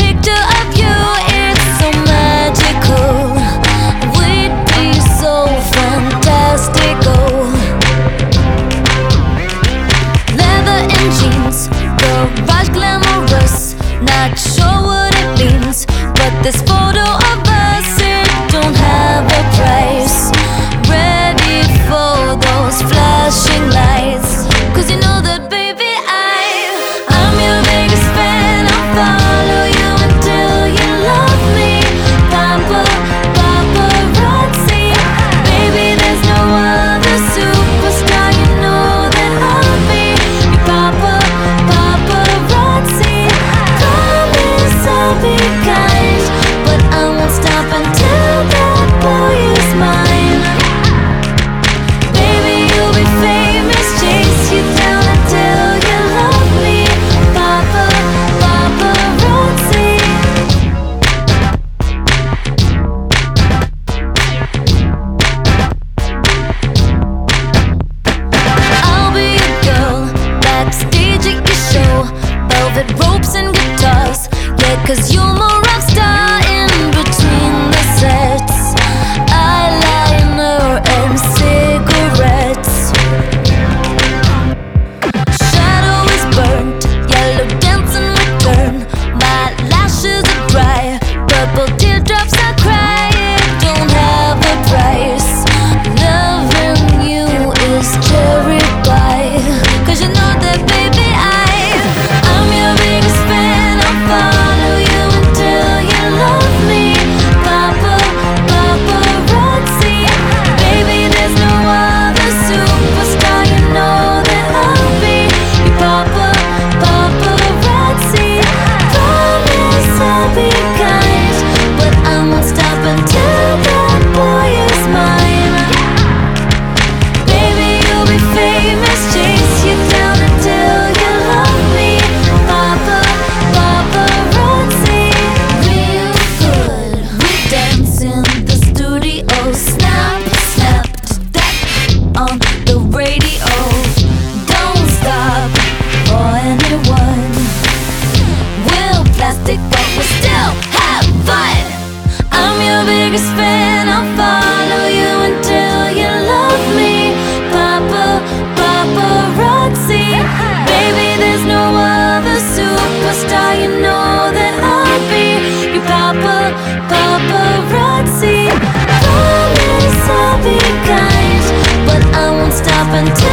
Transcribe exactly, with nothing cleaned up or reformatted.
picture of you, it's so magical. We'd be so fantastical. Leather and jeans, garage glamorous. Not sure what it means, but this photo of us, it don't have a price. Ready for those flashing lights, 'cause you know that baby I, I'm your biggest fan. I'll follow you until you love me. Papa, paparazzi, baby there's no other superstar. You know that I'll be your papa, paparazzi. Promise I'll be kind, but I won't stop until that boy is mine. Baby you'll be famous, chase you down until you love me. Papa, paparazzi. I'll be a girl backstage at your show, velvet ropes and guitars. Yeah, 'cause you're my rock star in between the sets. Eyeliner and cigarettes. Shadow is burnt, yellow dancing return. My lashes are dry, purple teardrops I cry. It don't have a price. Loving you is cherry pie, 'cause you know that baby I, I'm your biggest fan. I'll follow you until you love me. Papa, paparazzi, baby there's no other superstar. You know that I'll be your papa, paparazzi. Promise I'll be kind, but I won't stop until that boy is mine. Baby you'll be famous, chase you down until you love me. Papa, paparazzi. Real good, we dance in the studio. Snap, snap to that on the radio. Don't stop for anyone. We'll plastic but we still have fun. I'm your biggest fan. I'll follow you until you love me. Papa, paparazzi, baby there's no other superstar. You know that I'll be your papa, paparazzi. Promise I'll be kind, but I won't stop until